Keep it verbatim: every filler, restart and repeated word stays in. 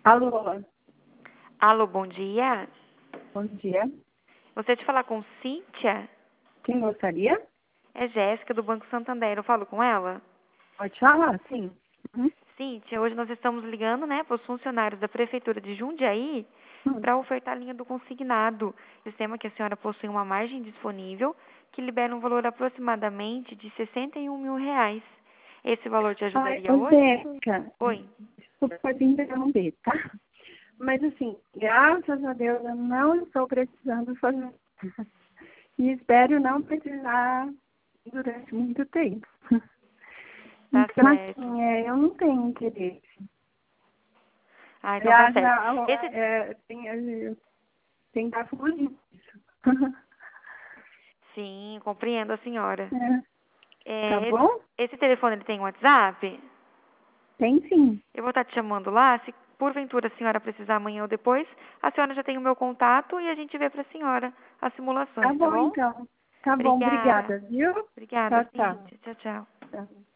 Alô, Alô, bom dia. bom dia. Gostaria de falar com Cíntia? Quem gostaria? É Jéssica, do Banco Santander. Eu falo com ela? Pode falar, sim. Uhum. Cíntia, hoje nós estamos ligando, né, para os funcionários da Prefeitura de Jundiaí Hum. para ofertar a linha do consignado. Sistema que a senhora possui uma margem disponível que libera um valor aproximadamente de sessenta e um mil reais. Esse valor te Ai, ajudaria ô, hoje? Zeca, Oi. desculpa pode interromper, tá? Mas assim, graças a Deus eu não estou precisando fazer. E espero não precisar durante muito tempo. Tá Então, certo. assim, é, eu não tenho interesse. Ah, então tá Aliás, certo. a- Esse, é, tem, eu tenho que estar fugindo disso. sim, compreendo a senhora. É, tá É, esse, bom? esse telefone ele tem WhatsApp? Tem sim. Eu vou estar te chamando lá. Se porventura a senhora precisar amanhã ou depois, a senhora já tem o meu contato e a gente vê para a senhora as Tá simulações, tá bom, bom? então. Tá bom, Obrigada. obrigada, viu? Obrigada, Tchau, tchau. Cíntia. Tchau, tchau. Tchau.